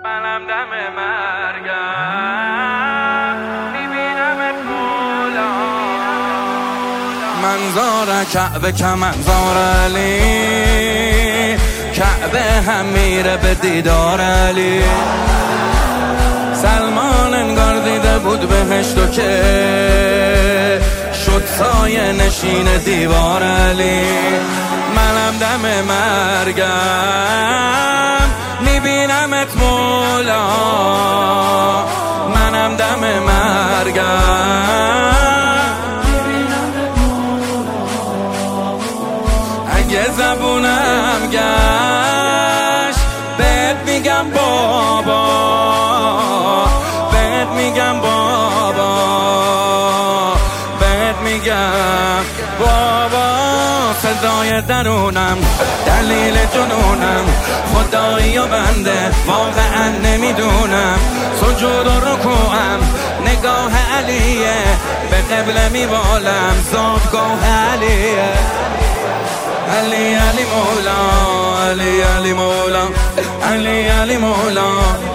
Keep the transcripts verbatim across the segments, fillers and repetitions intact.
منم دم مرگم میبینمت مولا. منظار کعبه که منظار علی، کعبه هم میره به دیدار علی. سلمان انگار دیده بود بهشتو که شد سایه نشین دیوار علی. منم دم مرگم میبینمت مولا، منم دم مرگم اگه زبونم گشت بهت میگم بابا، بهت میگم بابا، بهت میگم بابا. صدای درونم دلیل جنونم، خدایی و بنده واقعا نمیدونم. سجود و رکوعم نگاه علیه، به قبله میبالم زادگاه علیه. علی علی مولا، علی علی مولا، علی علی مولا.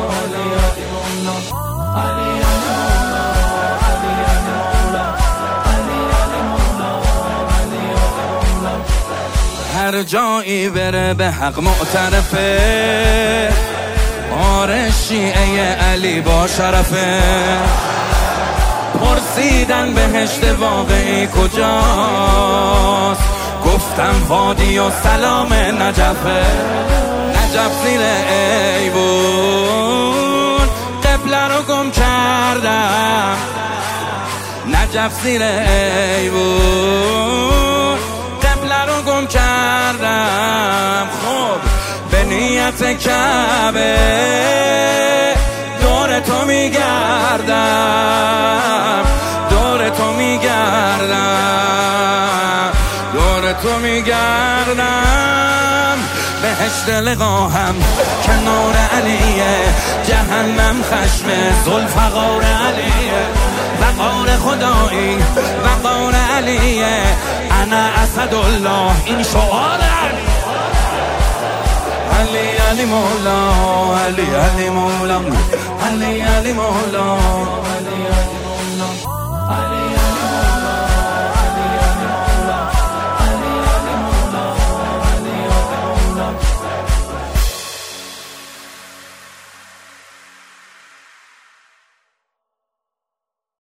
هر جایی بره به حق معترفه، آره شیعه علی با شرفه. پرسیدن بهشت واقعی کجاست، گفتم وادی و سلام نجفه. نجف زیر ایوون قبله رو گم کردم، نجف زیر ایوون قبله رو گم کردم. خب به نیت کعبه دور تو میگردم، دور تو میگردم، دور تو میگردم. بهشت لقاهم کنار علیه، جهنم خشم ذوالفقار علیه. وقار خدایی وقار علیه، انا اسدالله این شعار علی. علی مولا، علی علی مولا، علی علی مولا، علی علی مولا، علی